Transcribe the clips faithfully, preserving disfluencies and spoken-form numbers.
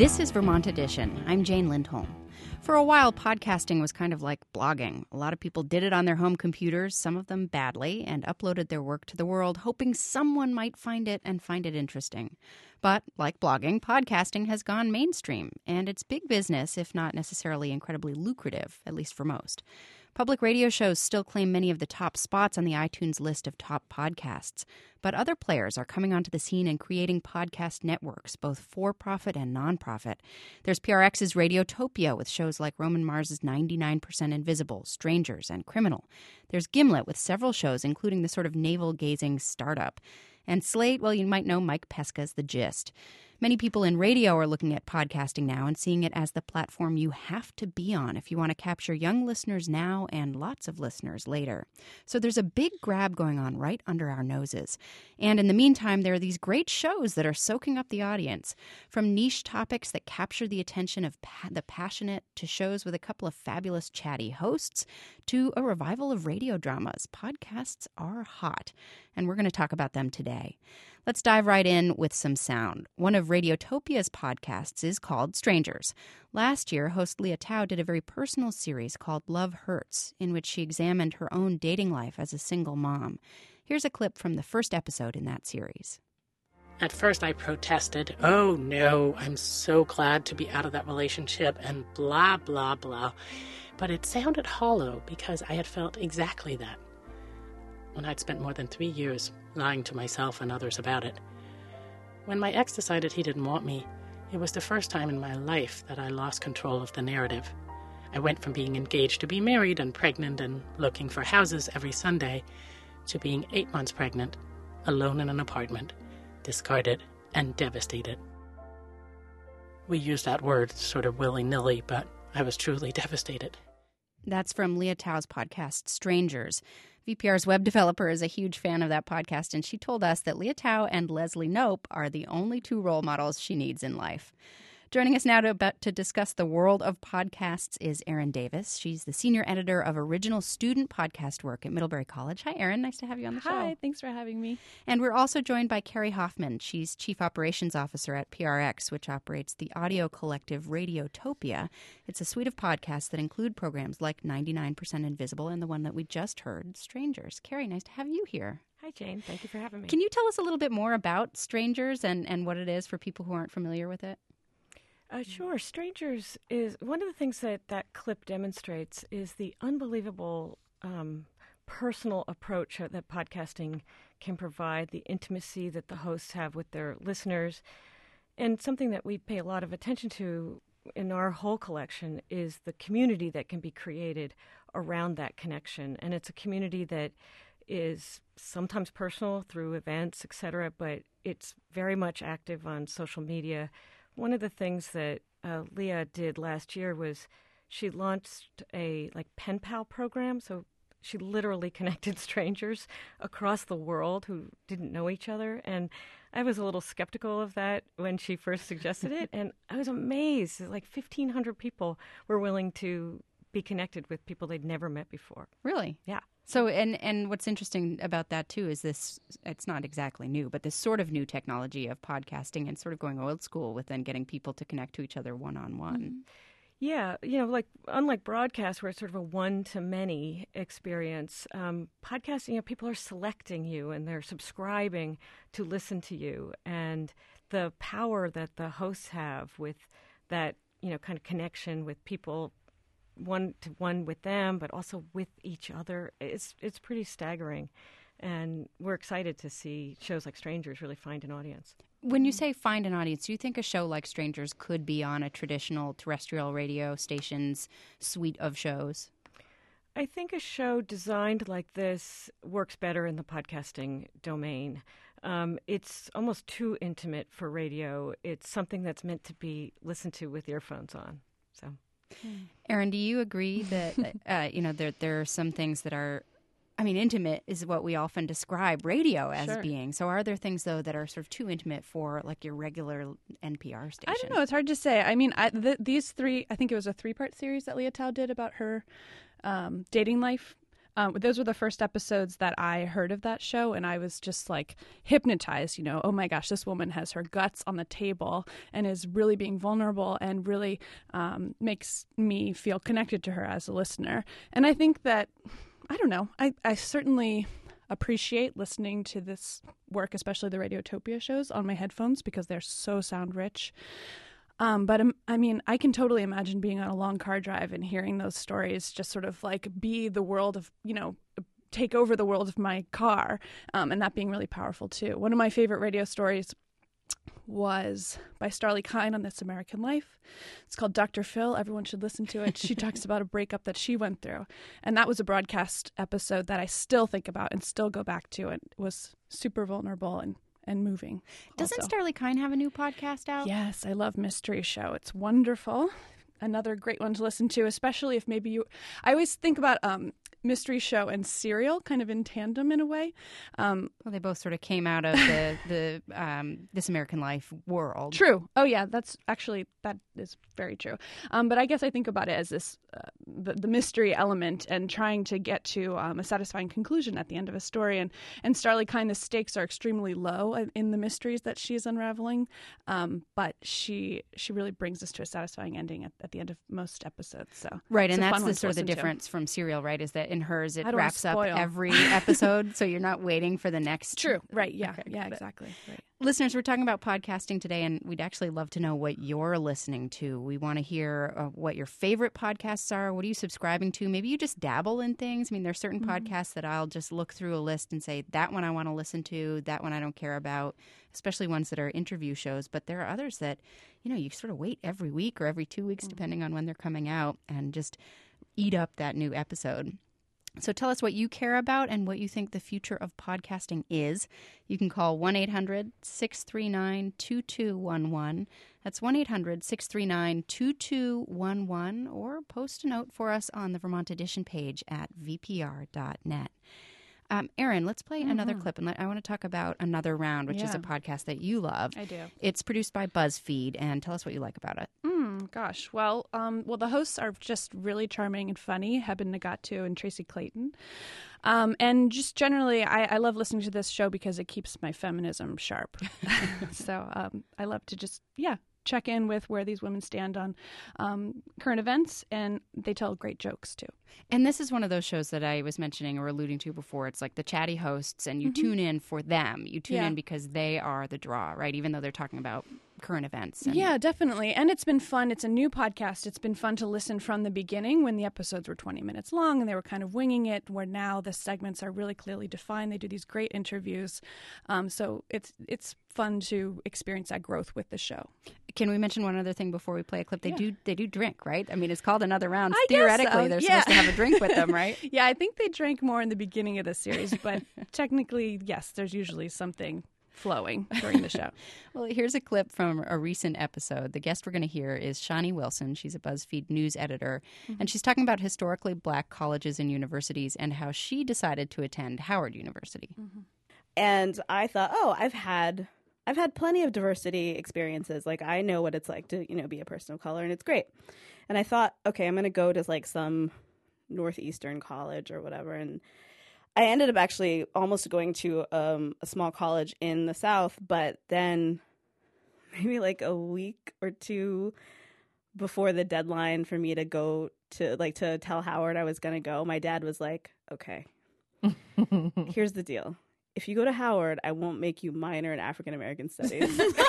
This is Vermont Edition. I'm Jane Lindholm. For a while, podcasting was kind of like blogging. A lot of people did it on their home computers, some of them badly, and uploaded their work to the world, hoping someone might find it and find it interesting. But like blogging, podcasting has gone mainstream, and it's big business, if not necessarily incredibly lucrative, at least for most. Public radio shows still claim many of the top spots on the iTunes list of top podcasts, but other players are coming onto the scene and creating podcast networks, both for-profit and non-profit. There's P R X's Radiotopia with shows like Roman Mars's ninety-nine percent Invisible, Strangers, and Criminal. There's Gimlet with several shows, including the sort of navel-gazing Startup. And Slate, well, you might know Mike Pesca's The Gist. Many people in radio are looking at podcasting now and seeing it as the platform you have to be on if you want to capture young listeners now and lots of listeners later. So there's a big grab going on right under our noses. And in the meantime, there are these great shows that are soaking up the audience. From niche topics that capture the attention of pa- the passionate to shows with a couple of fabulous chatty hosts to a revival of radio dramas. Podcasts are hot, and we're going to talk about them today. Let's dive right in with some sound. One of Radiotopia's podcasts is called Strangers. Last year, host Leah Tao did a very personal series called Love Hurts, in which she examined her own dating life as a single mom. Here's a clip from the first episode in that series. At first I protested, oh no, I'm so glad to be out of that relationship and blah, blah, blah. But it sounded hollow because I had felt exactly that when I'd spent more than three years lying to myself and others about it. When my ex decided he didn't want me, it was the first time in my life that I lost control of the narrative. I went from being engaged to be married and pregnant and looking for houses every Sunday to being eight months pregnant, alone in an apartment, discarded and devastated. We use that word sort of willy-nilly, but I was truly devastated. That's from Leah Tao's podcast, Strangers. V P R's web developer is a huge fan of that podcast, and she told us that Leah Tao and Leslie Knope are the only two role models she needs in life. Joining us now to, to discuss the world of podcasts is Erin Davis. She's the senior editor of original student podcast work at Middlebury College. Hi, Erin. Nice to have you on the show. Hi, thanks for having me. And we're also joined by Carrie Hoffman. She's chief operations officer at P R X, which operates the audio collective Radiotopia. It's a suite of podcasts that include programs like ninety-nine percent Invisible and the one that we just heard, Strangers. Carrie, nice to have you here. Hi, Jane. Thank you for having me. Can you tell us a little bit more about Strangers and, and what it is for people who aren't familiar with it? Uh, sure. Strangers is one of the things that that clip demonstrates is the unbelievable um, personal approach that podcasting can provide, the intimacy that the hosts have with their listeners. And something that we pay a lot of attention to in our whole collection is the community that can be created around that connection. And it's a community that is sometimes personal through events, et cetera, but it's very much active on social media. One of the things that uh, Leah did last year was she launched a like pen pal program. So she literally connected strangers across the world who didn't know each other. And I was a little skeptical of that when she first suggested it. And I was amazed. Like fifteen hundred people were willing to be connected with people they'd never met before. Really? Yeah. So, and, and what's interesting about that, too, is this, it's not exactly new, but this sort of new technology of podcasting and sort of going old school with then getting people to connect to each other one-on-one. Mm-hmm. Yeah, you know, like unlike broadcast where it's sort of a one-to-many experience, um, podcasting, you know, people are selecting you and they're subscribing to listen to you. And the power that the hosts have with that, you know, kind of connection with people one to one with them, but also with each other. It's it's pretty staggering. And we're excited to see shows like Strangers really find an audience. When you say find an audience, do you think a show like Strangers could be on a traditional terrestrial radio station's suite of shows? I think a show designed like this works better in the podcasting domain. Um, it's almost too intimate for radio. It's something that's meant to be listened to with earphones on. So. Erin, do you agree that uh, you know there there are some things that are, I mean, intimate is what we often describe radio as Sure. being. So are there things though that are sort of too intimate for like your regular N P R station? I don't know. It's hard to say. I mean, I, th- these three, I think it was a three-part series that Leah Tao did about her um, dating life. Um, those were the first episodes that I heard of that show, and I was just like hypnotized, you know, oh my gosh, this woman has her guts on the table and is really being vulnerable and really um, makes me feel connected to her as a listener. And I think that, I don't know, I, I certainly appreciate listening to this work, especially the Radiotopia shows, on my headphones because they're so sound rich. Um, but um, I mean, I can totally imagine being on a long car drive and hearing those stories just sort of like be the world of, you know, take over the world of my car, um, and that being really powerful too. One of my favorite radio stories was by Starlee Kine on This American Life. It's called Doctor Phil. Everyone should listen to it. She talks about a breakup that she went through. And that was a broadcast episode that I still think about and still go back to. It was super vulnerable and, and moving. Doesn't also. Starlee Kine have a new podcast out? Yes, I love Mystery Show. It's wonderful. Another great one to listen to, especially if maybe you... I always think about um, Mystery Show and Serial kind of in tandem in a way. Um, well, they both sort of came out of the, the um, This American Life world. True. Oh, yeah, that's actually, that is very true. Um, but I guess I think about it as this, uh, the, the mystery element and trying to get to um, a satisfying conclusion at the end of a story. And, and Starlee Kine, the stakes are extremely low in the mysteries that she's unraveling. Um, but she she really brings us to a satisfying ending at, at the end of most episodes. So Right, and that's the sort of the difference to. from Serial, right, is that in hers it I don't wraps up spoil. every episode, so you're not waiting for the next. True, right, yeah, Okay, yeah, but- exactly. Right. Listeners, we're talking about podcasting today, and we'd actually love to know what you're listening to. We want to hear uh, what your favorite podcasts are. What are you subscribing to? Maybe you just dabble in things. I mean, there's certain Mm-hmm. podcasts that I'll just look through a list and say, that one I want to listen to, that one I don't care about, especially ones that are interview shows. But there are others that, you know, you sort of wait every week or every two weeks, Mm-hmm. depending on when they're coming out, and just eat up that new episode. So tell us what you care about and what you think the future of podcasting is. You can call one eight hundred six three nine two two one one. That's one eight hundred six three nine two two one one, or post a note for us on the Vermont Edition page at v p r dot net. Um, Erin, let's play mm-hmm. another clip, and let, I want to talk about Another Round, which yeah. is a podcast that you love. I do. It's produced by BuzzFeed, and tell us what you like about it. Mm, gosh, well, um, well, the hosts are just really charming and funny, Hebben Nagatu and Tracy Clayton. Um, and just generally, I, I love listening to this show because it keeps my feminism sharp. so um, I love to just, yeah, check in with where these women stand on um, current events, and they tell great jokes, too. And this is one of those shows that I was mentioning or alluding to before. It's like the chatty hosts, and you mm-hmm. tune in for them. You tune yeah. in because they are the draw, right? Even though they're talking about current events. And... Yeah, definitely. And it's been fun. It's a new podcast. It's been fun to listen from the beginning when the episodes were twenty minutes long and they were kind of winging it, where now the segments are really clearly defined. They do these great interviews. Um, so it's it's fun to experience that growth with the show. Can we mention one other thing before we play a clip? They yeah. do they do drink, right? I mean, it's called Another Round. I Theoretically, guess so. they're yeah. supposed to have a drink with them, right? Yeah, I think they drank more in the beginning of the series, but technically, yes, there's usually something flowing during the show. Well, here's a clip from a recent episode. The guest we're going to hear is Shani Wilson. She's a BuzzFeed news editor, mm-hmm. and she's talking about historically black colleges and universities and how she decided to attend Howard University. Mm-hmm. And I thought, oh, I've had I've had plenty of diversity experiences. Like, I know what it's like to, you know, be a person of color, and it's great. And I thought, okay, I'm going to go to like some Northeastern college or whatever, and I ended up actually almost going to um, a small college in the South, but then maybe like a week or two before the deadline for me to go to, like, to tell Howard I was going to go, my dad was like, okay, here's the deal. If you go to Howard, I won't make you minor in African American studies.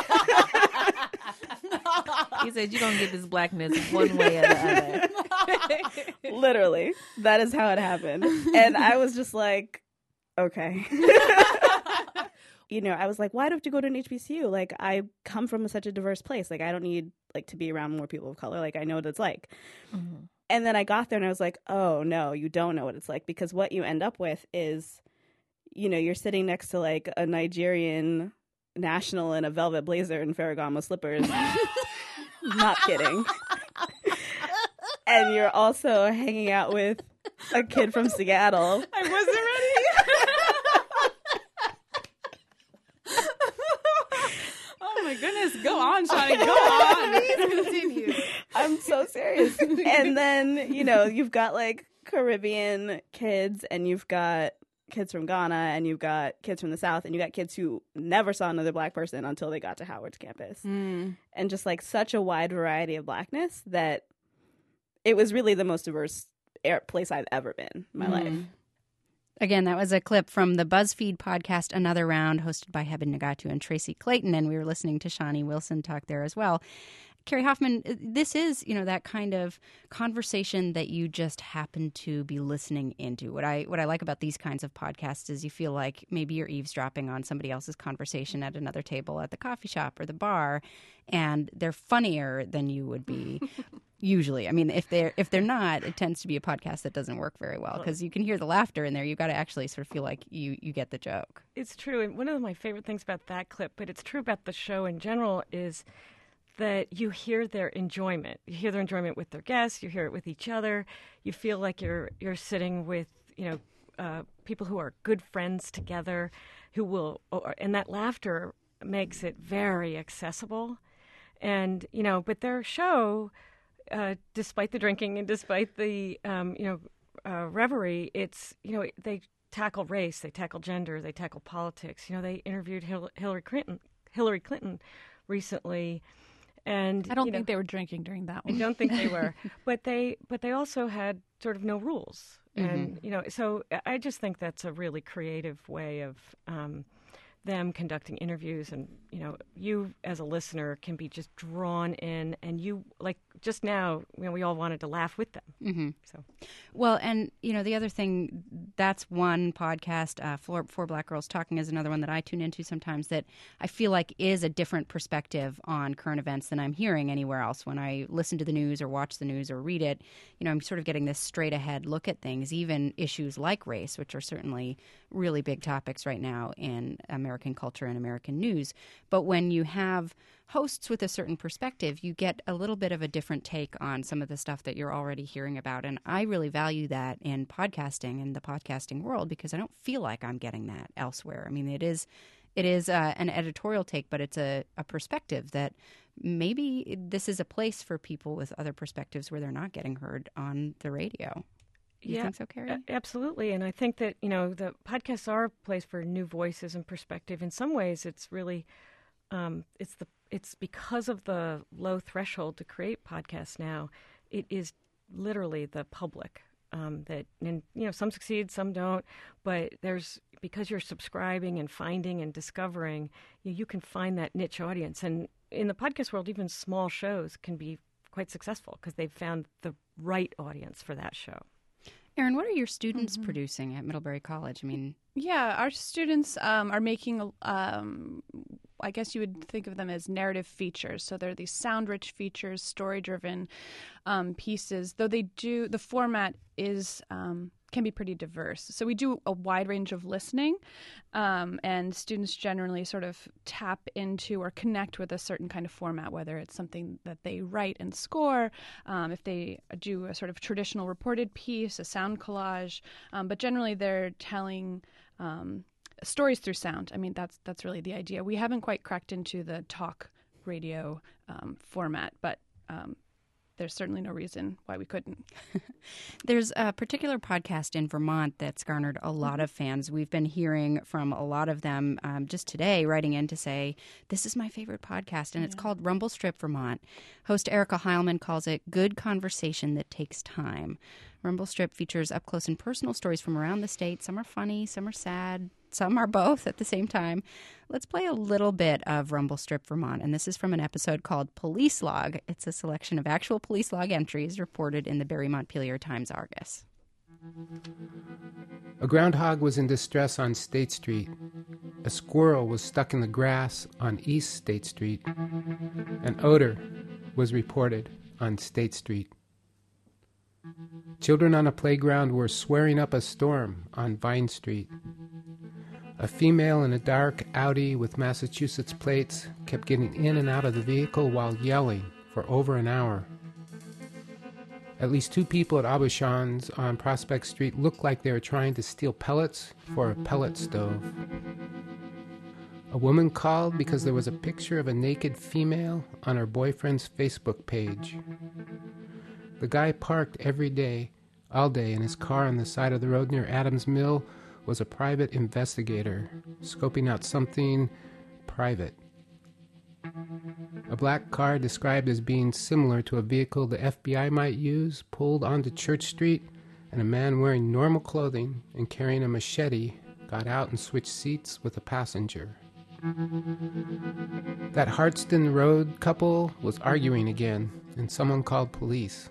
He said, you're going to get this blackness one way or the other. Literally. That is how it happened. And I was just like, okay. You know, I was like, why do I have to go to an H B C U? Like, I come from such a diverse place. Like, I don't need, like, to be around more people of color. Like, I know what it's like. Mm-hmm. And then I got there and I was like, oh, no, you don't know what it's like. Because what you end up with is, you know, you're sitting next to, like, a Nigerian national in a velvet blazer and Ferragamo slippers. Not kidding. And you're also hanging out with a kid from Seattle. I wasn't ready. Oh my goodness. Go on, Shani. Go on. Please continue. I'm so serious. And then, you know, you've got like Caribbean kids and you've got kids from Ghana and you've got kids from the South and you got kids who never saw another black person until they got to Howard's campus. Mm. And just like such a wide variety of blackness that it was really the most diverse air- place I've ever been in my Mm. life. Again, that was a clip from the BuzzFeed podcast Another Round, hosted by Heben Nagatu and Tracy Clayton, and we were listening to Shawnee Wilson talk there as well. Carrie Hoffman, this is, you know, that kind of conversation that you just happen to be listening into. What I what I like about these kinds of podcasts is you feel like maybe you're eavesdropping on somebody else's conversation at another table at the coffee shop or the bar, and they're funnier than you would be usually. I mean, if they're if they're not, it tends to be a podcast that doesn't work very well because you can hear the laughter in there. You've got to actually sort of feel like you, you get the joke. It's true. And one of my favorite things about that clip, but it's true about the show in general, is that you hear their enjoyment. You hear their enjoyment with their guests. You hear it with each other. You feel like you're you're sitting with, you know, uh, people who are good friends together, who will, or, and that laughter makes it very accessible. And, you know, but their show, uh, despite the drinking and despite the, um, you know, uh, revelry, it's, you know, they tackle race, they tackle gender, they tackle politics. You know, they interviewed Hil- Hillary Clinton, Hillary Clinton recently. And I don't you know, think they were drinking during that I one. don't think they were, but they but they also had sort of no rules, and you know, so I just think that's a really creative way of um, them conducting interviews, and you know, you as a listener can be just drawn in, and you like just now, you know, we all wanted to laugh with them. Mm-hmm. So, well, and you know, the other thing, that's one podcast. Uh, Four, Four Black Girls Talking is another one that I tune into sometimes. That I feel like is a different perspective on current events than I'm hearing anywhere else. When I listen to the news or watch the news or read it, you know, I'm sort of getting this straight ahead look at things, even issues like race, which are certainly really big topics right now in American culture and American news. But when you have hosts with a certain perspective, you get a little bit of a different take on some of the stuff that you're already hearing about. And I really value that in podcasting and the podcasting world because I don't feel like I'm getting that elsewhere. I mean, it is it is uh, an editorial take, but it's a, a perspective that maybe this is a place for people with other perspectives where they're not getting heard on the radio. You yeah, think so, Carrie? a- absolutely. And I think that, you know, the podcasts are a place for new voices and perspective. In some ways, it's really, um, it's the it's because of the low threshold to create podcasts now. It is literally the public um, that, and you know, some succeed, some don't. But there's because you're subscribing and finding and discovering, you, you can find that niche audience. And in the podcast world, even small shows can be quite successful because they've found the right audience for that show. Erin, what are your students mm-hmm. producing at Middlebury College? I mean, yeah, our students um, are making, um, I guess you would think of them as narrative features. So they're these sound-rich features, story-driven um, pieces. Though they do, the format is um, can be pretty diverse. So we do a wide range of listening, um, and students generally sort of tap into or connect with a certain kind of format, whether it's something that they write and score, um, if they do a sort of traditional reported piece, a sound collage, um, but generally they're telling um, stories through sound. I mean, that's that's really the idea. We haven't quite cracked into the talk radio um, format, but um, there's certainly no reason why we couldn't. There's a particular podcast in Vermont that's garnered a lot of fans. We've been hearing from a lot of them um, just today, writing in to say, this is my favorite podcast, and yeah. it's called Rumble Strip Vermont. Host Erica Heilman calls it good conversation that takes time. Rumble Strip features up-close and personal stories from around the state. Some are funny, some are sad, some are both at the same time. Let's play a little bit of Rumble Strip Vermont, and this is from an episode called Police Log. It's a selection of actual police log entries reported in the Barre Montpelier Times-Argus. A groundhog was in distress on State Street. A squirrel was stuck in the grass on East State Street. An odor was reported on State Street. Children on a playground were swearing up a storm on Vine Street. A female in a dark Audi with Massachusetts plates kept getting in and out of the vehicle while yelling for over an hour. At least two people at Abouchan's on Prospect Street looked like they were trying to steal pellets for a pellet stove. A woman called because there was a picture of a naked female on her boyfriend's Facebook page. The guy parked every day Alday, in his car on the side of the road near Adams Mill, was a private investigator, scoping out something private. A black car described as being similar to a vehicle the F B I might use pulled onto Church Street, and a man wearing normal clothing and carrying a machete got out and switched seats with a passenger. That Hartston Road couple was arguing again, and someone called police.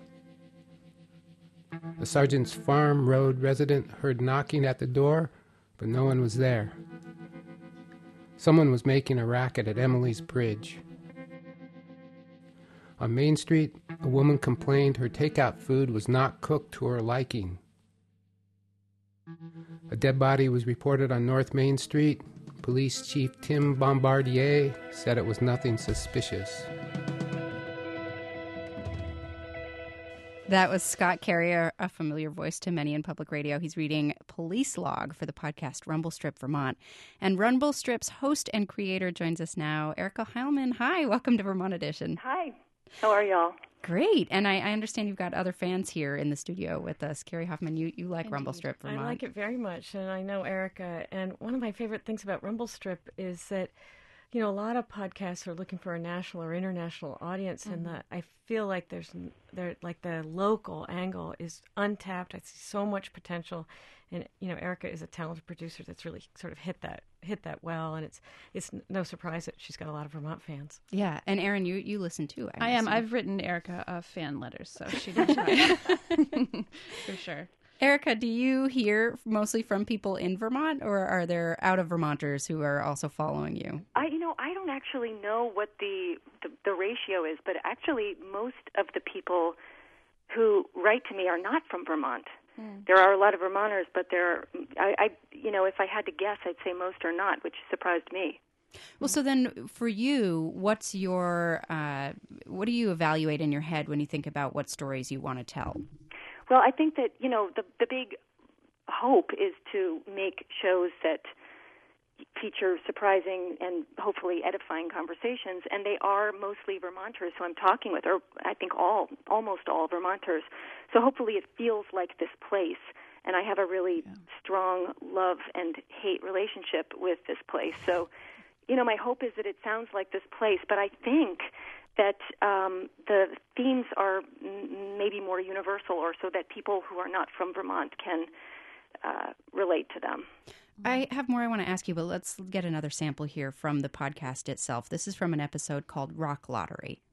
The sergeant's farm road resident heard knocking at the door, but no one was there. Someone was making a racket at Emily's Bridge. On Main Street, a woman complained her takeout food was not cooked to her liking. A dead body was reported on North Main Street. Police Chief Tim Bombardier said it was nothing suspicious. That was Scott Carrier, a familiar voice to many in public radio. He's reading Police Log for the podcast Rumble Strip Vermont. And Rumble Strip's host and creator joins us now, Erica Heilman. Hi, welcome to Vermont Edition. Hi, how are y'all? Great. And I, I understand you've got other fans here in the studio with us. Carrie Hoffman, you, you like Indeed. Rumble Strip Vermont. I like it very much, and I know Erica. And one of my favorite things about Rumble Strip is that, you know, a lot of podcasts are looking for a national or international audience, mm-hmm. and the, I feel like there's there like the local angle is untapped. I see so much potential, and you know, Erica is a talented producer that's really sort of hit that hit that well, and it's it's no surprise that she's got a lot of Vermont fans. Yeah, and Erin, you you listen too. I, I am. I've written Erica uh, fan letters, so she did try for sure. Erica, do you hear mostly from people in Vermont, or are there out of Vermonters who are also following you? I, you know, I don't actually know what the, the the ratio is, but actually most of the people who write to me are not from Vermont. Hmm. There are a lot of Vermonters, but there, I, I, you know, if I had to guess, I'd say most are not, which surprised me. Well, so then for you, what's your, uh, what do you evaluate in your head when you think about what stories you want to tell? Well, I think that, you know, the the big hope is to make shows that feature surprising and hopefully edifying conversations, and they are mostly Vermonters who I'm talking with, or I think all, almost all Vermonters. So hopefully it feels like this place, and I have a really yeah. strong love and hate relationship with this place. So, you know, my hope is that it sounds like this place, but I think that um, the themes are m- maybe more universal, or so that people who are not from Vermont can uh, relate to them. I have more I want to ask you, but let's get another sample here from the podcast itself. This is from an episode called Rock Lottery.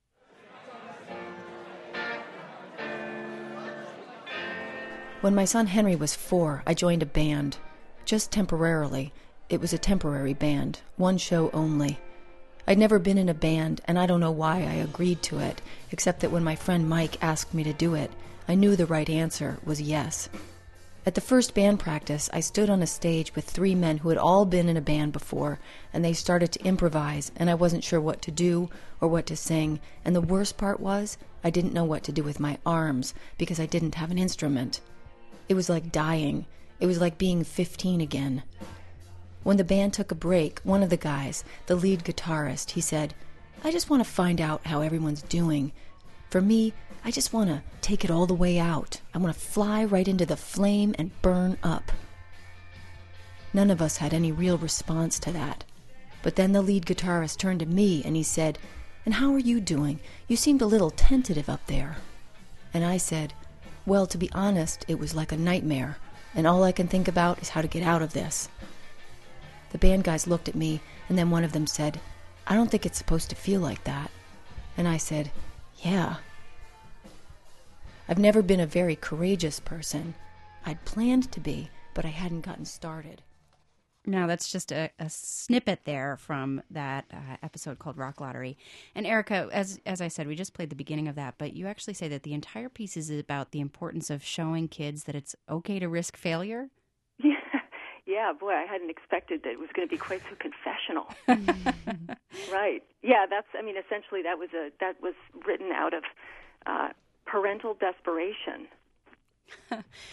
When my son Henry was four, I joined a band. Just temporarily. It was a temporary band, one show only. I'd never been in a band, and I don't know why I agreed to it, except that when my friend Mike asked me to do it, I knew the right answer was yes. At the first band practice, I stood on a stage with three men who had all been in a band before, and they started to improvise, and I wasn't sure what to do or what to sing, and the worst part was I didn't know what to do with my arms because I didn't have an instrument. It was like dying. It was like being fifteen again. When the band took a break, one of the guys, the lead guitarist, he said, "I just want to find out how everyone's doing. For me, I just want to take it all the way out. I want to fly right into the flame and burn up." None of us had any real response to that. But then the lead guitarist turned to me and he said, "And how are you doing? You seemed a little tentative up there." And I said, "Well, to be honest, it was like a nightmare, and all I can think about is how to get out of this." The band guys looked at me, and then one of them said, "I don't think it's supposed to feel like that." And I said, "Yeah." I've never been a very courageous person. I'd planned to be, but I hadn't gotten started. Now, that's just a, a snippet there from that uh, episode called Rock Lottery. And Erica, as as I said, we just played the beginning of that, but you actually say that the entire piece is about the importance of showing kids that it's okay to risk failure. Yeah, yeah, boy, I hadn't expected that it was going to be quite so confessional. Right. Yeah, that's, I mean, essentially that was a that was written out of uh, parental desperation.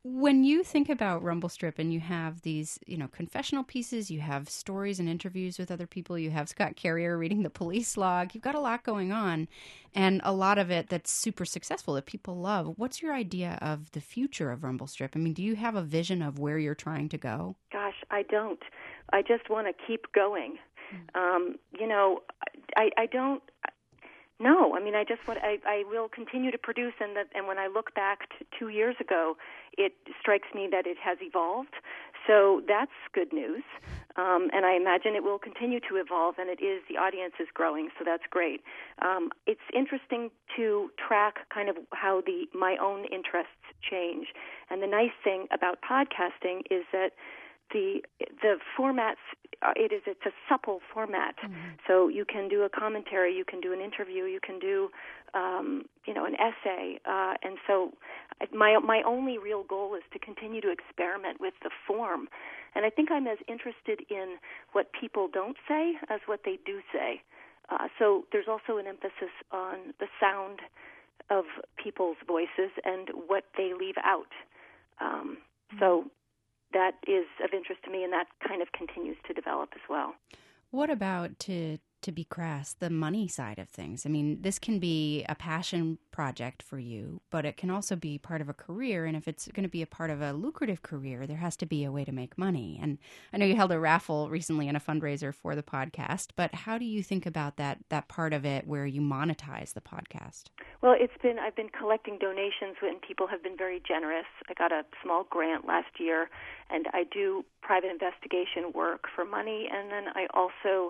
When you think about Rumble Strip and you have these, you know, confessional pieces, you have stories and interviews with other people, you have Scott Carrier reading the police log, you've got a lot going on, and a lot of it that's super successful that people love. What's your idea of the future of Rumble Strip? I mean, do you have a vision of where you're trying to go? Gosh, I don't. I just want to keep going. Um, you know, I, I don't... No, I mean, I just want, I, I will continue to produce, and that, and when I look back to two years ago, it strikes me that it has evolved. So that's good news, um, and I imagine it will continue to evolve, and it is, the audience is growing, so that's great. Um, it's interesting to track kind of how the my own interests change, and the nice thing about podcasting is that the the formats, uh, it is it's a supple format. Mm-hmm. So you can do a commentary, you can do an interview, you can do um, you know an essay, uh, and so my my only real goal is to continue to experiment with the form, and I think I'm as interested in what people don't say as what they do say. Uh, so there's also an emphasis on the sound of people's voices and what they leave out. Um, mm-hmm. So. That is of interest to me, and that kind of continues to develop as well. What about, to to be crass, the money side of things? I mean, this can be a passion project for you, but it can also be part of a career, and if it's going to be a part of a lucrative career, there has to be a way to make money. And I know you held a raffle recently and a fundraiser for the podcast, but how do you think about that that part of it where you monetize the podcast? Well, it's been I've been collecting donations, and people have been very generous. I got a small grant last year, and I do private investigation work for money, and then I also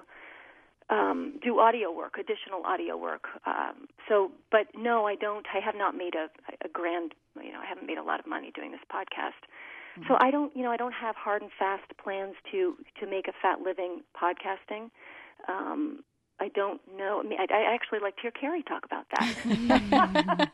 um, do audio work, additional audio work. Um, so, but no, I don't. I have not made a, a grand, you know, I haven't made a lot of money doing this podcast. Mm-hmm. So I don't, you know, I don't have hard and fast plans to to make a fat living podcasting. Um, I don't know. I mean, I, I actually like to hear Carrie talk about that.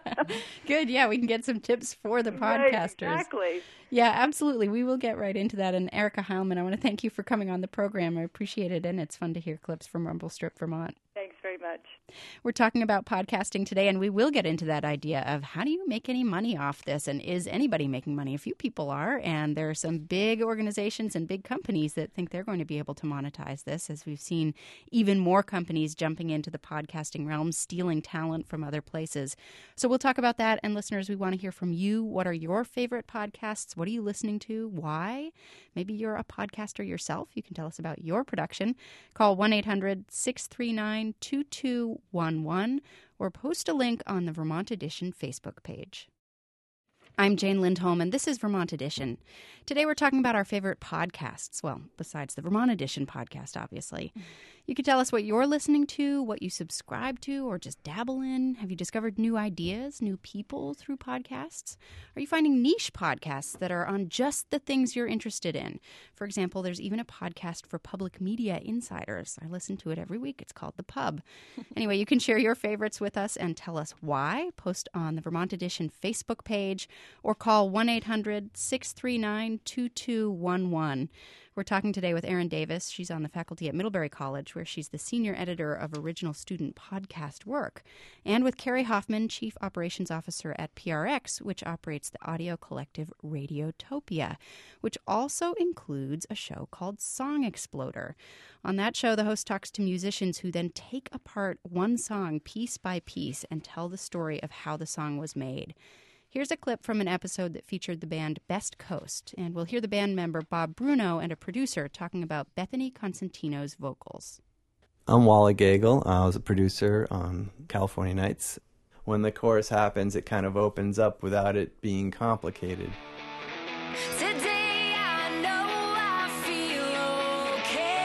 Good. Yeah, we can get some tips for the podcasters. Right, exactly. Yeah, absolutely. We will get right into that. And Erica Heilman, I want to thank you for coming on the program. I appreciate it, and it's fun to hear clips from Rumble Strip, Vermont. Thanks very much. We're talking about podcasting today, and we will get into that idea of how do you make any money off this, and is anybody making money? A few people are, and there are some big organizations and big companies that think they're going to be able to monetize this, as we've seen even more companies jumping into the podcasting realm, stealing talent from other places. So we'll talk about that, and listeners, we want to hear from you. What are your favorite podcasts? What are you listening to? Why? Maybe you're a podcaster yourself. You can tell us about your production. Call one eight hundred six three nine two two one one or post a link on the Vermont Edition Facebook page. I'm Jane Lindholm, and this is Vermont Edition. Today we're talking about our favorite podcasts. Well, besides the Vermont Edition podcast, obviously. You can tell us what you're listening to, what you subscribe to, or just dabble in. Have you discovered new ideas, new people through podcasts? Are you finding niche podcasts that are on just the things you're interested in? For example, there's even a podcast for public media insiders. I listen to it every week. It's called The Pub. Anyway, you can share your favorites with us and tell us why. Post on the Vermont Edition Facebook page or call one eight hundred six three nine two two one one. We're talking today with Erin Davis. She's on the faculty at Middlebury College, where she's the senior editor of original student podcast work, and with Carrie Hoffman, chief operations officer at P R X, which operates the audio collective Radiotopia, which also includes a show called Song Exploder. On that show, the host talks to musicians who then take apart one song piece by piece and tell the story of how the song was made. Here's a clip from an episode that featured the band Best Coast, and we'll hear the band member Bob Bruno and a producer talking about Bethany Constantino's vocals. I'm Wally Gagel. I was a producer on California Nights. When the chorus happens, it kind of opens up without it being complicated. Today I know I feel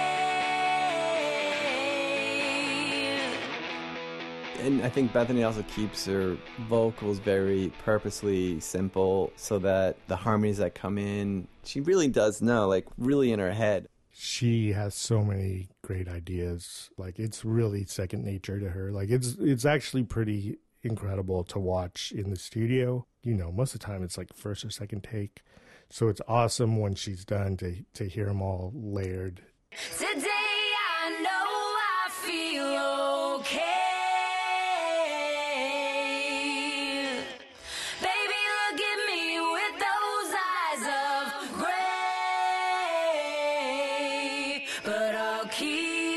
okay. And I think Bethany also keeps her vocals very purposely simple so that the harmonies that come in, she really does know, like really in her head. She has so many great ideas. Like, it's really second nature to her. Like, it's it's actually pretty incredible to watch in the studio. You know, most of the time it's like first or second take. So it's awesome when she's done to, to hear them all layered. Today I know I feel okay. Baby, look at me with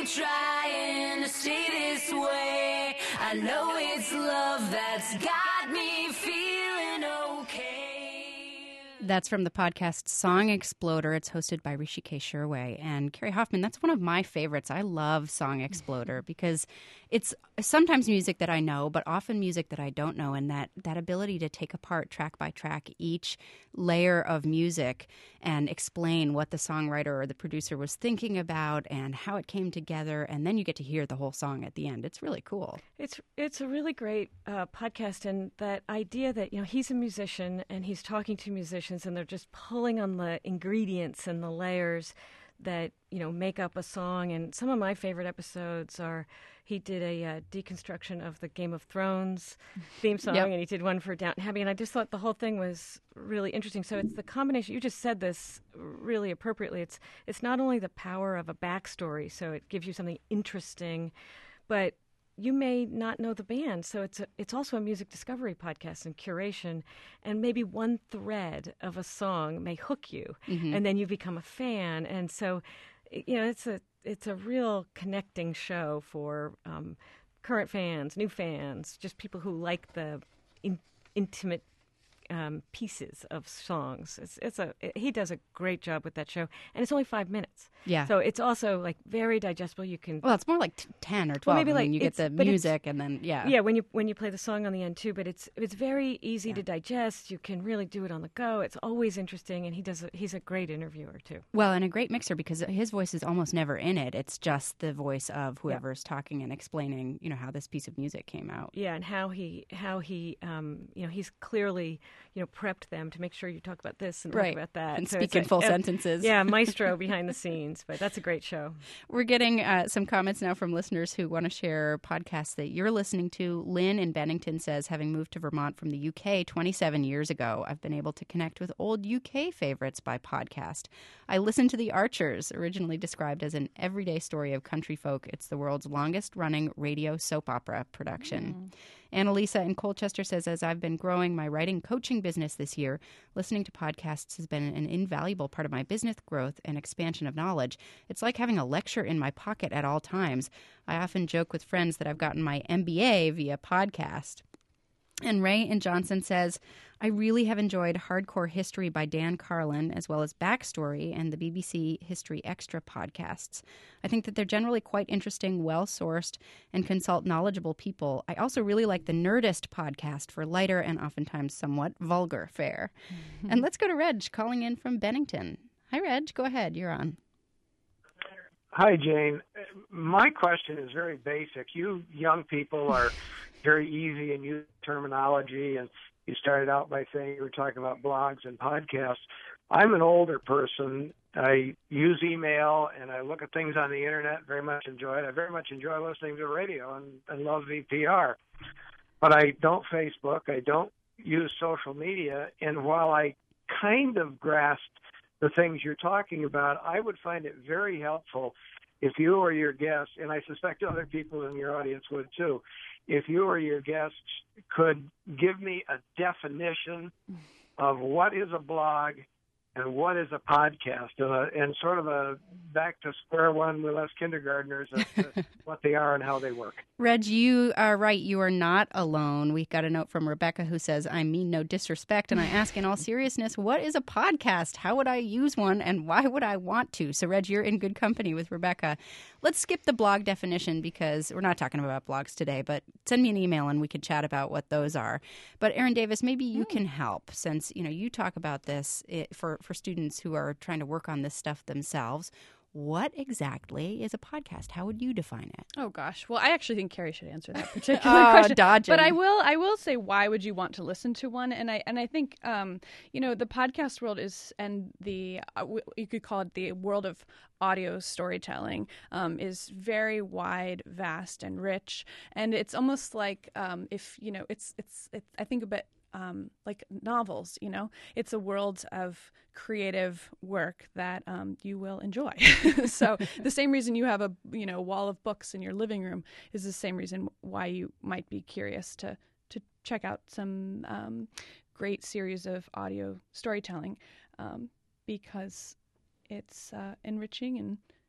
trying to stay this way. I know it's love that's got me feeling okay. That's from the podcast Song Exploder. It's hosted by Rishikesh Hirway and Carrie Hoffman. That's one of my favorites. I love Song Exploder because it's sometimes music that I know, but often music that I don't know. And that, that ability to take apart track by track each layer of music and explain what the songwriter or the producer was thinking about and how it came together. And then you get to hear the whole song at the end. It's really cool. It's it's a really great uh, podcast, and that idea that, you know, he's a musician and he's talking to musicians and they're just pulling on the ingredients and the layers that, you know, make up a song. And some of my favorite episodes are, he did a uh, deconstruction of the Game of Thrones theme song, Yep. and he did one for Downton Abbey, and I just thought the whole thing was really interesting. So it's the combination. You just said this really appropriately. It's it's not only the power of a backstory, so it gives you something interesting, but you may not know the band, so it's a, it's also a music discovery podcast and curation, and maybe one thread of a song may hook you, Mhm. and then you become a fan. And so, you know, it's a it's a real connecting show for um, current fans, new fans, just people who like the in, intimate um, pieces of songs. It's it's a he does a great job with that show, and it's only five minutes. Yeah. So it's also like very digestible. You can Well, it's more like t- ten or twelve. Well, maybe I mean, like you get it's- the but it's- music and then, yeah. yeah, when you when you play the song on the end too. But it's it's very easy to digest. You can really do it on the go. It's always interesting, and he does. A, he's a great interviewer too. Well, and a great mixer because his voice is almost never in it. It's just the voice of whoever's talking and explaining, you know, how this piece of music came out. Yeah, and how he how he um, you know he's clearly you know prepped them to make sure you talk about this and Right. talk about that And So speak it's in a- full a- sentences. Yeah, maestro behind the scenes. But that's a great show. We're getting uh, some comments now from listeners who want to share podcasts that you're listening to. Lynn in Bennington says, having moved to Vermont from the U K twenty-seven years ago, I've been able to connect with old U K favorites by podcast. I listened to The Archers, originally described as an everyday story of country folk. It's the world's longest-running radio soap opera production. Annalisa in Colchester says, as I've been growing my writing coaching business this year, listening to podcasts has been an invaluable part of my business growth and expansion of knowledge. It's like having a lecture in my pocket at all times. I often joke with friends that I've gotten my M B A via podcast. And Ray in Johnson says, I really have enjoyed Hardcore History by Dan Carlin, as well as Backstory and the B B C History Extra podcasts. I think that they're generally quite interesting, well-sourced, and consult knowledgeable people. I also really like the Nerdist podcast for lighter and oftentimes somewhat vulgar fare. And let's go to Reg, calling in from Bennington. Hi, Reg. Go ahead. You're on. Hi, Jane. My question is very basic. You young people are very easy in using terminology, and you started out by saying you were talking about blogs and podcasts. I'm an older person. I use email, and I look at things on the Internet, very much enjoy it. I very much enjoy listening to radio and, and love V P R. But I don't Facebook. I don't use social media. And while I kind of grasp the things you're talking about, I would find it very helpful if you or your guests, and I suspect other people in your audience would too, if you or your guests could give me a definition of what is a blog and what is a podcast, uh, and sort of a back to square one with us kindergartners as to what they are and how they work. Reg, you are right. You are not alone. We got a note from Rebecca who says, I mean no disrespect. And I ask in all seriousness, what is a podcast? How would I use one? And why would I want to? So, Reg, you're in good company with Rebecca. Let's skip the blog definition because we're not talking about blogs today, but send me an email and we can chat about what those are. But Erin Davis, maybe you mm. can help since, you know, you talk about this for, for students who are trying to work on this stuff themselves. What exactly is a podcast? How would you define it? Oh gosh. Well, I actually think Carrie should answer that particular oh, question. Dodging. But I will I will say, why would you want to listen to one? And I and I think um, you know, the podcast world is, and the uh, w- you could call it the world of audio storytelling, um, is very wide, vast, and rich. And it's almost like um, if you know, it's it's, it's I think a bit. Um, like novels, you know, it's a world of creative work that um, you will enjoy. So the same reason you have a, you know, wall of books in your living room is the same reason why you might be curious to to check out some um, great series of audio storytelling, um, because it's uh, enriching and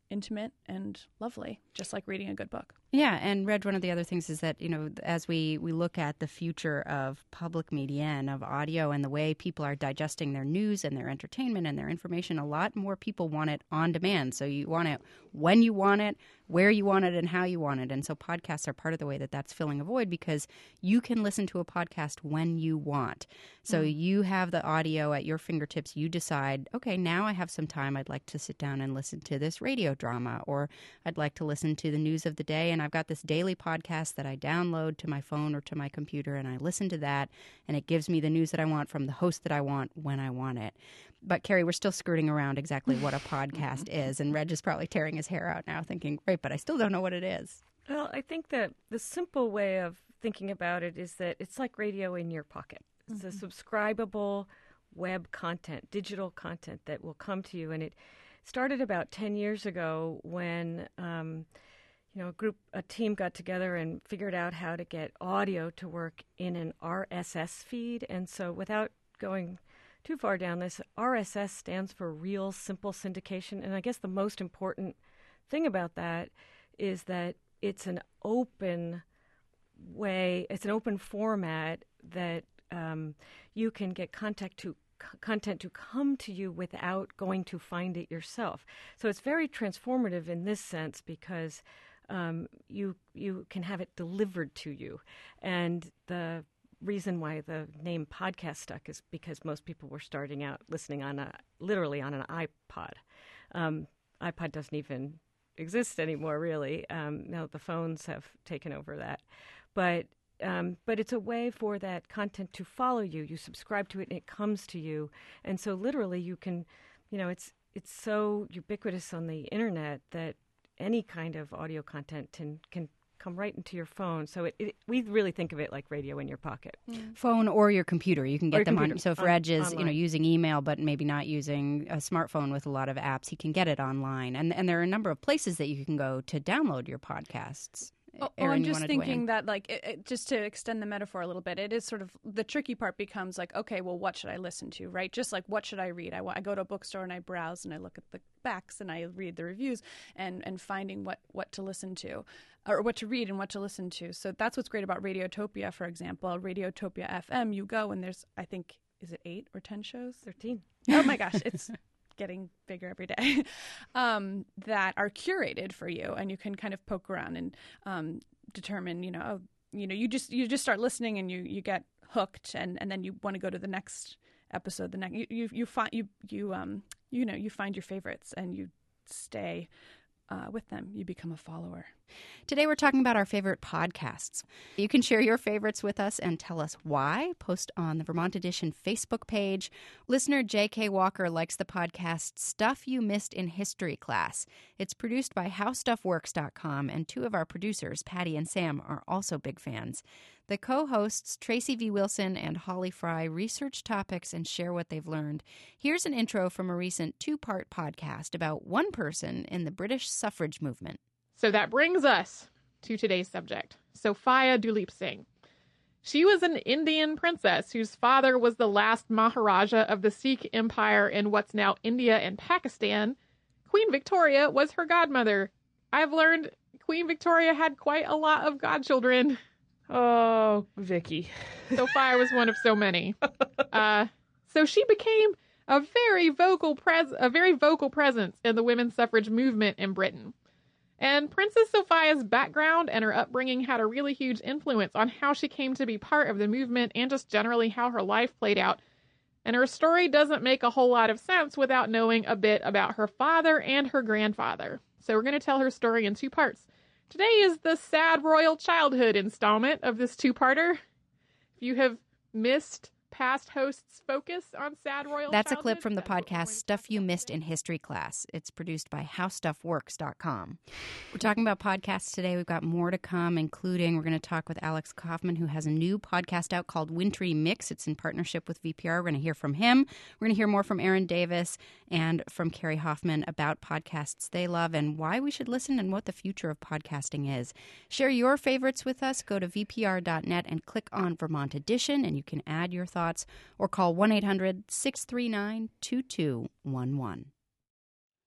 intimate and lovely, just like reading a good book. Yeah, and Reg, one of the other things is that, you know, as we, we look at the future of public media and of audio and the way people are digesting their news and their entertainment and their information, a lot more people want it on demand. So you want it when you want it, where you want it, and how you want it. And so podcasts are part of the way that that's filling a void, because you can listen to a podcast when you want. So mm. you have the audio at your fingertips. You decide, okay, now I have some time. I'd like to sit down and listen to this radio drama, or I'd like to listen to the news of the day. And I've got this daily podcast that I download to my phone or to my computer, and I listen to that, and it gives me the news that I want from the host that I want when I want it. But, Carrie, we're still skirting around exactly what a podcast is, and Reg is probably tearing his hair out now thinking, right, but I still don't know what it is. Well, I think that the simple way of thinking about it is that it's like radio in your pocket. It's mm-hmm. a subscribable web content, digital content that will come to you, and it started about ten years ago when um, you know, a group, a team got together and figured out how to get audio to work in an R S S feed. And so without going too far down this, R S S stands for Real Simple Syndication. And I guess the most important thing about that is that it's an open way, it's an open format that um, you can get contact to content to come to you without going to find it yourself. So it's very transformative in this sense, because um, you you can have it delivered to you. And the reason why the name podcast stuck is because most people were starting out listening on a literally on an iPod. Um, iPod doesn't even exist anymore, really. Um, now the phones have taken over that, but. Um, but it's a way for that content to follow you. You subscribe to it and it comes to you. And so literally you can, you know, it's it's so ubiquitous on the internet that any kind of audio content can, can come right into your phone. So it, it, we really think of it like radio in your pocket. Mm. Phone or your computer. You can get them computer. on. So if on, Reg is, online. you know, using email but maybe not using a smartphone with a lot of apps, he can get it online. And and there are a number of places that you can go to download your podcasts. Oh, Erin, I'm you just wanted to weigh thinking in? that, like, it, it, just to extend the metaphor a little bit, it is sort of the tricky part becomes like, okay, well, what should I listen to, right? Just like, what should I read? I, I go to a bookstore and I browse and I look at the backs and I read the reviews and, and finding what, what to listen to or what to read and what to listen to. So that's what's great about Radiotopia, for example. Radiotopia F M, you go and there's, I think, is it eight or ten shows? thirteen. Oh, my gosh. It's getting bigger every day, um, that are curated for you, and you can kind of poke around and um, determine, you know, oh, you know, you just you just start listening and you, you get hooked, and, and then you want to go to the next episode. The next you you, you find you you um you know you find your favorites and you stay uh, with them. You become a follower. Today we're talking about our favorite podcasts. You can share your favorites with us and tell us why. Post on the Vermont Edition Facebook page. Listener J K Walker likes the podcast Stuff You Missed in History Class. It's produced by how stuff works dot com, and two of our producers, Patty and Sam, are also big fans. The co-hosts, Tracy V. Wilson and Holly Fry, research topics and share what they've learned. Here's an intro from a recent two-part podcast about one person in the British suffrage movement. So that brings us to today's subject, Sophia Duleep Singh. She was an Indian princess whose father was the last Maharaja of the Sikh Empire in what's now India and Pakistan. Queen Victoria was her godmother. I've learned Queen Victoria had quite a lot of godchildren. Oh, Vicky. Sophia was one of so many. Uh, so she became a very vocal pres- a very vocal presence in the women's suffrage movement in Britain. And Princess Sophia's background and her upbringing had a really huge influence on how she came to be part of the movement and just generally how her life played out. And her story doesn't make a whole lot of sense without knowing a bit about her father and her grandfather. So we're going to tell her story in two parts. Today is the sad royal childhood installment of this two-parter. If you have missed past hosts' focus on sad royal That's childhood, a clip from the podcast Stuff You Missed in History Class. It's produced by how stuff works dot com. We're talking about podcasts today. We've got more to come, including we're going to talk with Alex Kaufman, who has a new podcast out called Wintry Mix. It's in partnership with V P R. We're going to hear from him. We're going to hear more from Erin Davis and from Carrie Hoffman about podcasts they love and why we should listen and what the future of podcasting is. Share your favorites with us. Go to V P R dot net and click on Vermont Edition, and you can add your thoughts or call one eight hundred six three nine two two one one.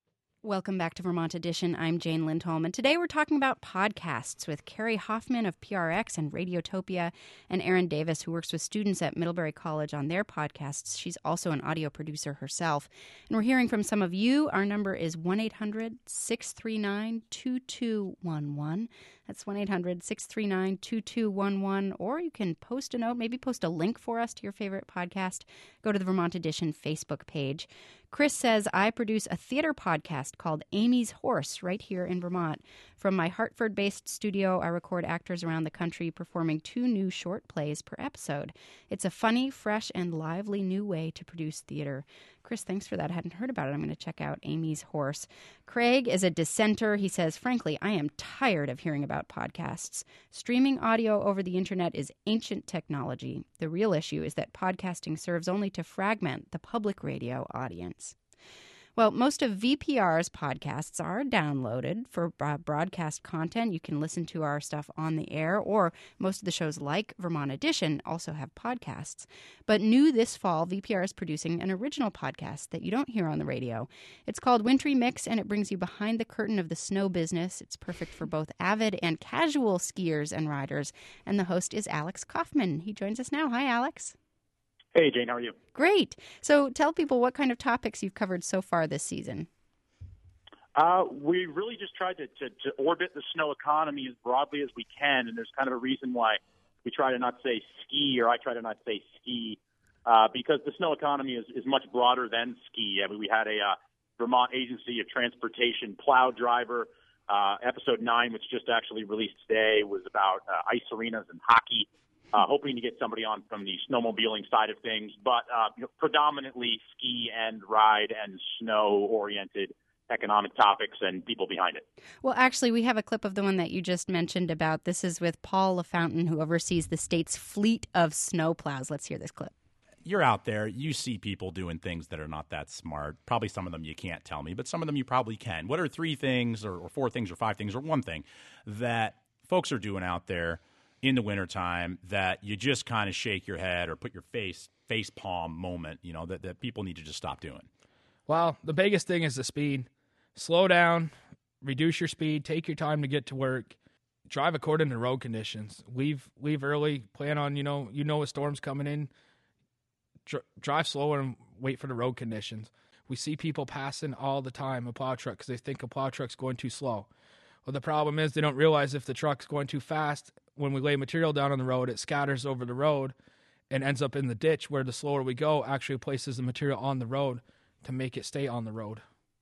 Welcome back to Vermont Edition. I'm Jane Lindholm, and today we're talking about podcasts with Carrie Hoffman of P R X and Radiotopia, and Erin Davis, who works with students at Middlebury College on their podcasts. She's also an audio producer herself. And we're hearing from some of you. Our number is one eight hundred six three nine two two one one. That's one eight hundred six three nine two two one one. Or you can post a note, maybe post a link for us to your favorite podcast. Go to the Vermont Edition Facebook page. Chris says, I produce a theater podcast called Amy's Horse right here in Vermont. From my Hartford-based studio, I record actors around the country performing two new short plays per episode. It's a funny, fresh, and lively new way to produce theater. Chris, thanks for that. I hadn't heard about it. I'm going to check out Amy's Horse. Craig is a dissenter. He says, frankly, I am tired of hearing about podcasts. Streaming audio over the internet is ancient technology. The real issue is that podcasting serves only to fragment the public radio audience. Well, most of V P R's podcasts are downloaded for uh, broadcast content. You can listen to our stuff on the air, or most of the shows like Vermont Edition also have podcasts. But new this fall, V P R is producing an original podcast that you don't hear on the radio. It's called Wintry Mix, and it brings you behind the curtain of the snow business. It's perfect for both avid and casual skiers and riders. And the host is Alex Kaufman. He joins us now. Hi, Alex. Hey, Jane, how are you? Great. So tell people what kind of topics you've covered so far this season. Uh, we really just tried to, to, to orbit the snow economy as broadly as we can, and there's kind of a reason why we try to not say ski, or I try to not say ski, uh, because the snow economy is, is much broader than ski. I mean, we had a uh, Vermont Agency of Transportation plow driver. Uh, episode nine, which just actually released today, was about uh, ice arenas and hockey. Uh, hoping to get somebody on from the snowmobiling side of things, but uh, you know, predominantly ski and ride and snow-oriented economic topics and people behind it. Well, actually, we have a clip of the one that you just mentioned about. This is with Paul LaFountain, who oversees the state's fleet of snowplows. Let's hear this clip. You're out there, you see people doing things that are not that smart. Probably some of them you can't tell me, but some of them you probably can. What are three things or, or four things or five things or one thing that folks are doing out there in the wintertime that you just kind of shake your head or put your face face palm moment, you know, that, that people need to just stop doing? Well, the biggest thing is the speed. Slow down, reduce your speed, take your time to get to work, drive according to road conditions. Leave leave early, plan on, you know, you know a storm's coming in. Dr- drive slower and wait for the road conditions. We see people passing all the time a plow truck because they think a plow truck's going too slow. Well, the problem is they don't realize if the truck's going too fast, when we lay material down on the road, it scatters over the road and ends up in the ditch, where the slower we go actually places the material on the road to make it stay on the road.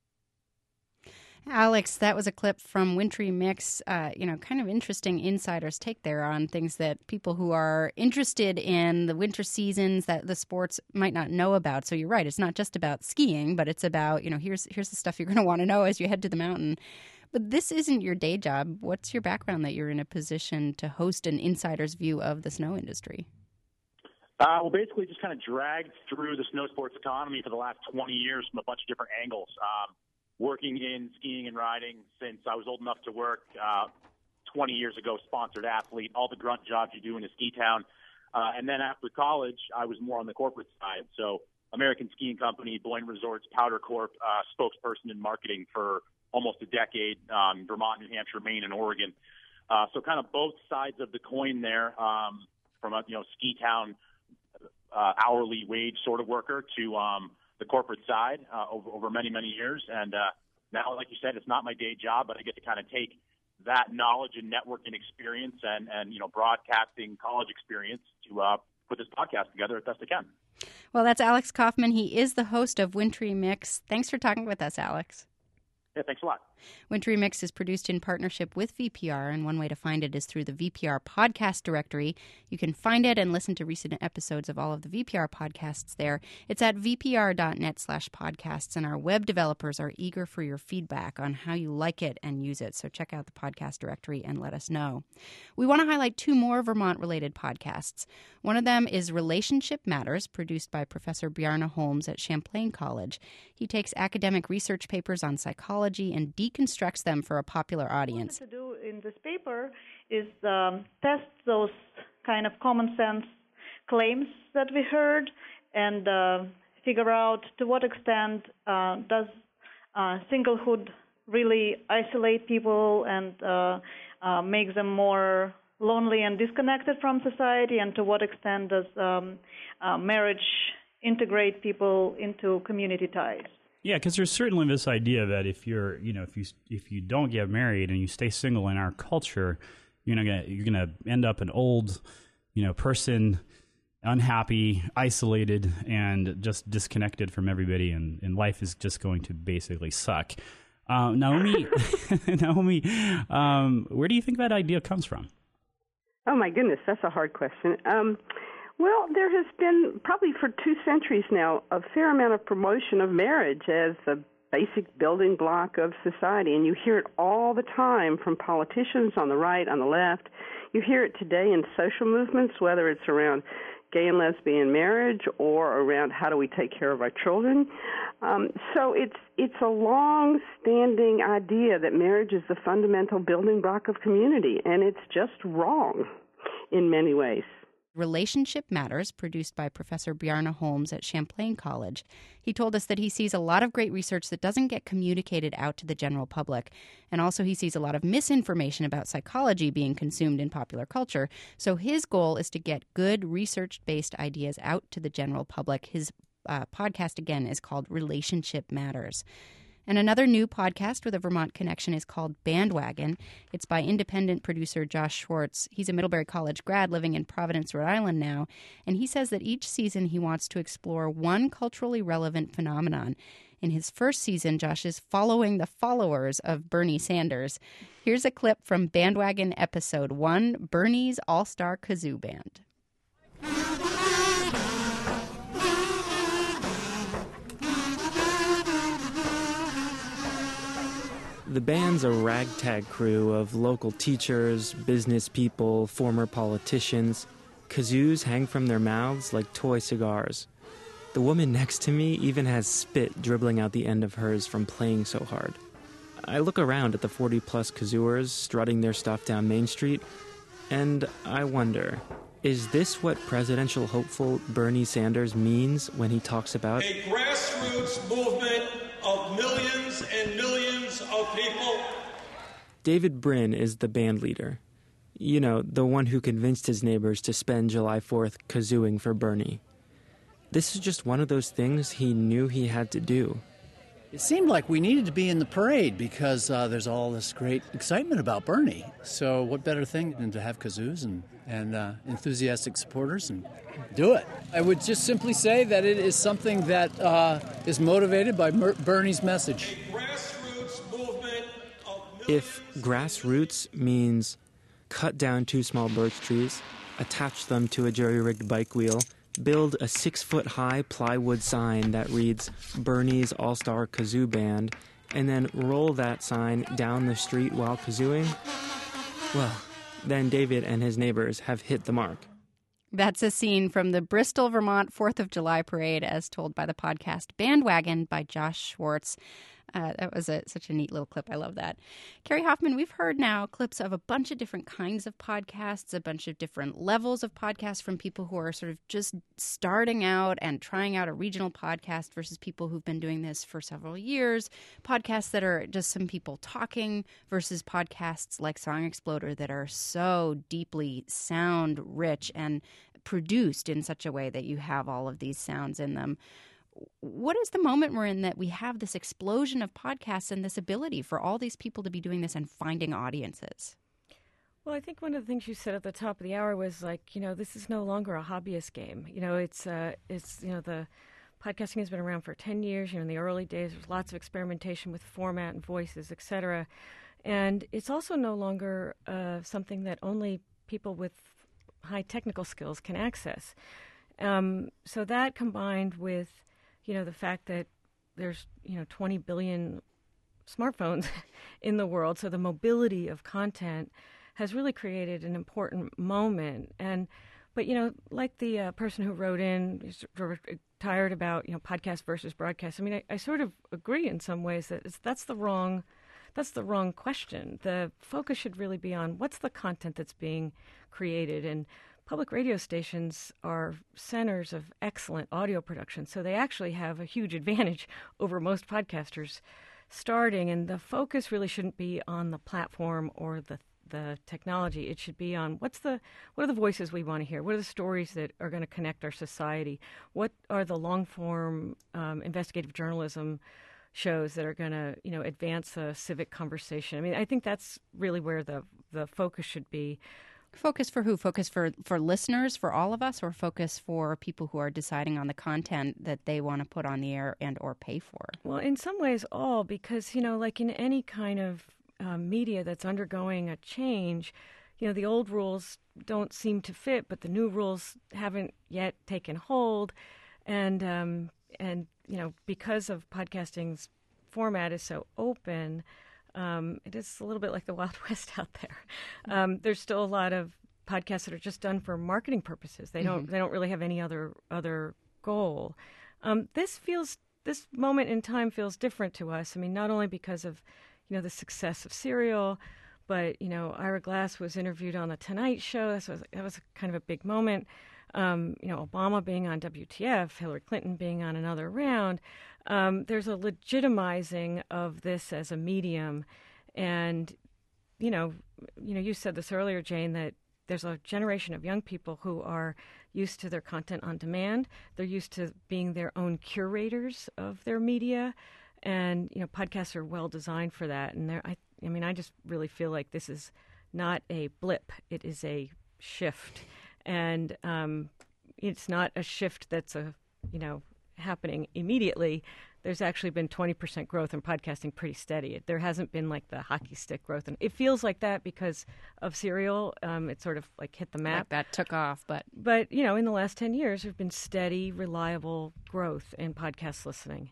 Alex, that was a clip from Wintry Mix. Uh, you know, kind of interesting insider's take there on things that people who are interested in the winter seasons that the sports might not know about. So you're right, it's not just about skiing, but it's about, you know, here's here's the stuff you're going to want to know as you head to the mountain. But this isn't your day job. What's your background that you're in a position to host an insider's view of the snow industry? Uh, well, basically just kind of dragged through the snow sports economy for the last twenty years from a bunch of different angles. Um, working in skiing and riding since I was old enough to work uh, twenty years ago, sponsored athlete, all the grunt jobs you do in a ski town. Uh, and then after college, I was more on the corporate side. So American Skiing Company, Boyne Resorts, Powder Corp, uh, spokesperson in marketing for almost a decade, um, Vermont, New Hampshire, Maine, and Oregon. Uh, so kind of both sides of the coin there, um, from a, you know, ski town uh, hourly wage sort of worker to um, the corporate side uh, over, over many, many years. And uh, now, like you said, it's not my day job, but I get to kind of take that knowledge and networking experience and, and you know, broadcasting college experience to uh, put this podcast together as best I can. Well, that's Alex Kaufman. He is the host of Wintry Mix. Thanks for talking with us, Alex. Yeah, thanks a lot. Wintry Mix is produced in partnership with V P R, and one way to find it is through the V P R podcast directory. You can find it and listen to recent episodes of all of the V P R podcasts there. It's at vpr.net slash podcasts, and our web developers are eager for your feedback on how you like it and use it, so check out the podcast directory and let us know. We want to highlight two more Vermont-related podcasts. One of them is Relationship Matters, produced by Professor Bjarne Holmes at Champlain College. He takes academic research papers on psychology and deconstructs them for a popular audience. What we wanted to do in this paper is um, test those kind of common sense claims that we heard and uh, figure out to what extent uh, does uh, singlehood really isolate people and uh, uh, make them more lonely and disconnected from society, and to what extent does um, uh, marriage integrate people into community ties? Yeah, because there's certainly this idea that if you're, you know, if you if you don't get married and you stay single in our culture, you're gonna you're gonna end up an old, you know, person, unhappy, isolated, and just disconnected from everybody, and, and life is just going to basically suck. Uh, Naomi, Naomi, um, where do you think that idea comes from? Oh, my goodness, that's a hard question. Um, well, there has been, probably for two centuries now, a fair amount of promotion of marriage as the basic building block of society, and you hear it all the time from politicians on the right, on the left. You hear it today in social movements, whether it's around gay and lesbian marriage or around how do we take care of our children. Um, so it's it's a long-standing idea that marriage is the fundamental building block of community, and it's just wrong in many ways. Relationship Matters, produced by Professor Bjarne Holmes at Champlain College. He told us that he sees a lot of great research that doesn't get communicated out to the general public. And also he sees a lot of misinformation about psychology being consumed in popular culture. So his goal is to get good research-based ideas out to the general public. His uh, podcast, again, is called Relationship Matters. And another new podcast with a Vermont connection is called Bandwagon. It's by independent producer Josh Schwartz. He's a Middlebury College grad living in Providence, Rhode Island now. And he says that each season he wants to explore one culturally relevant phenomenon. In his first season, Josh is following the followers of Bernie Sanders. Here's a clip from Bandwagon Episode one, Bernie's All-Star Kazoo Band. The band's a ragtag crew of local teachers, business people, former politicians. Kazoos hang from their mouths like toy cigars. The woman next to me even has spit dribbling out the end of hers from playing so hard. I look around at the forty-plus kazooers strutting their stuff down Main Street, and I wonder, is this what presidential hopeful Bernie Sanders means when he talks about a grassroots movement of millions and millions of people? David Brin is the band leader. You know, the one who convinced his neighbors to spend July fourth kazooing for Bernie. This is just one of those things he knew he had to do. It seemed like we needed to be in the parade because uh, there's all this great excitement about Bernie. So what better thing than to have kazoos and, and uh, enthusiastic supporters and do it. I would just simply say that it is something that uh, is motivated by Mer- Bernie's message. If grassroots means cut down two small birch trees, attach them to a jury-rigged bike wheel, build a six-foot-high plywood sign that reads Bernie's All-Star Kazoo Band, and then roll that sign down the street while kazooing, well, then David and his neighbors have hit the mark. That's a scene from the Bristol, Vermont fourth of July parade, as told by the podcast Bandwagon by Josh Schwartz. Uh, that was a, such a neat little clip. I love that. Carrie Hoffman, we've heard now clips of a bunch of different kinds of podcasts, a bunch of different levels of podcasts from people who are sort of just starting out and trying out a regional podcast versus people who've been doing this for several years, podcasts that are just some people talking versus podcasts like Song Exploder that are so deeply sound rich and produced in such a way that you have all of these sounds in them. What is the moment we're in that we have this explosion of podcasts and this ability for all these people to be doing this and finding audiences? Well, I think one of the things you said at the top of the hour was like, you know, this is no longer a hobbyist game. You know, it's, uh, it's you know, the podcasting has been around for ten years. You know, in the early days, there's lots of experimentation with format and voices, et cetera. And it's also no longer uh, something that only people with high technical skills can access. Um, so that combined with you know, the fact that there's, you know, twenty billion smartphones in the world, so the mobility of content has really created an important moment. And, but, you know, like the uh, person who wrote in, sort of tired about, you know, podcast versus broadcast. I mean, I, I sort of agree in some ways that it's, that's the wrong, that's the wrong question. The focus should really be on what's the content that's being created. And public radio stations are centers of excellent audio production, so they actually have a huge advantage over most podcasters. starting, and the focus really shouldn't be on the platform or the the technology. It should be on what's the what are the voices we want to hear? What are the stories that are going to connect our society? What are the long form um, investigative journalism shows that are going to, you know, advance a civic conversation? I mean, I think that's really where the the focus should be. Focus for who? Focus for, for listeners, for all of us, or focus for people who are deciding on the content that they want to put on the air and or pay for? Well, in some ways, all, because, you know, like in any kind of um, media that's undergoing a change, you know, the old rules don't seem to fit, but the new rules haven't yet taken hold. And, um, and you know, because of podcasting's format is so open, Um, it is a little bit like the Wild West out there. Um, there's still a lot of podcasts that are just done for marketing purposes. They don't. Mm-hmm. They don't really have any other other goal. Um, this feels. This moment in time feels different to us. I mean, not only because of, you know, the success of Serial, but you know, Ira Glass was interviewed on the Tonight Show. That was that was kind of a big moment. Um, you know, Obama being on W T F, Hillary Clinton being on another round. Um, there's a legitimizing of this as a medium, and you know, you know, you said this earlier, Jane, that there's a generation of young people who are used to their content on demand. They're used to being their own curators of their media, and you know, podcasts are well designed for that. And there, I, I mean, I just really feel like this is not a blip; it is a shift. And um, it's not a shift that's a, you know, happening immediately. There's actually been twenty percent growth in podcasting, pretty steady. There hasn't been like the hockey stick growth. And it feels like that because of Serial. Um, it sort of like hit the map. Like that took off. But, but you know, in the last ten years, there's been steady, reliable growth in podcast listening.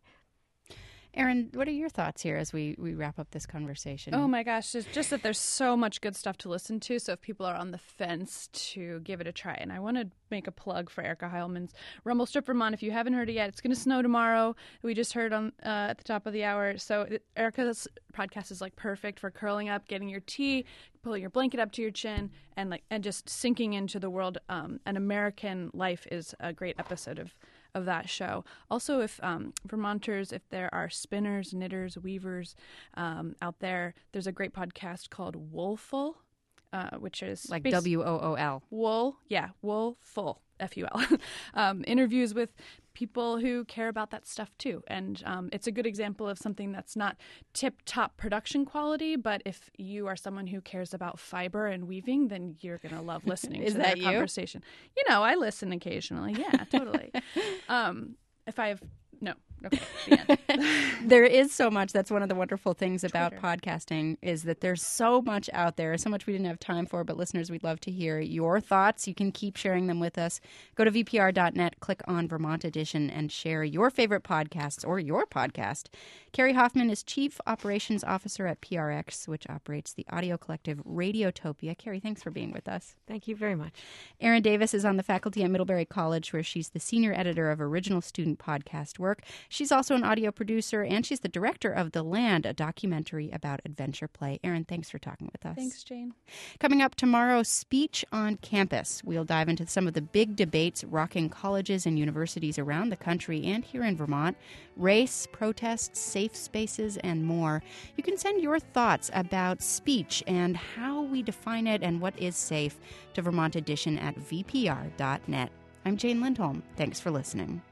Erin, what are your thoughts here as we, we wrap up this conversation? Oh my gosh, it's just that there's so much good stuff to listen to. So if people are on the fence, to give it a try. And I want to make a plug for Erica Heilman's Rumble Strip Vermont. If you haven't heard it yet, it's going to snow tomorrow. We just heard on uh, at the top of the hour. So it, Erica's podcast is like perfect for curling up, getting your tea, pulling your blanket up to your chin, and like and just sinking into the world. Um, An American Life is a great episode of. of that show. Also, if um, Vermonters, if there are spinners, knitters, weavers um, out there, there's a great podcast called Woolful, uh, which is like bas- W O O L. Wool, yeah, Woolful, F U L. um, interviews with people who care about that stuff too. And um, it's a good example of something that's not tip-top production quality, but if you are someone who cares about fiber and weaving, then you're going to love listening Is to that their you? conversation. You know, I listen occasionally. Yeah, totally. um, if I have... No. Okay. The end. There is so much. That's one of the wonderful things about Twitter. podcasting is that there's so much out there, so much we didn't have time for, but listeners, we'd love to hear your thoughts. You can keep sharing them with us. Go to V P R dot net, click on Vermont Edition, and share your favorite podcasts or your podcast. Carrie Hoffman is Chief Operations Officer at P R X, which operates the audio collective Radiotopia. Carrie, thanks for being with us. Thank you very much. Erin Davis is on the faculty at Middlebury College, where she's the senior editor of original student podcast work. She's also an audio producer, and she's the director of The Land, a documentary about adventure play. Erin, thanks for talking with us. Thanks, Jane. Coming up tomorrow, Speech on Campus. We'll dive into some of the big debates rocking colleges and universities around the country and here in Vermont. Race, protests, safe spaces, and more. You can send your thoughts about speech and how we define it and what is safe to Vermont Edition at V P R dot net. I'm Jane Lindholm. Thanks for listening.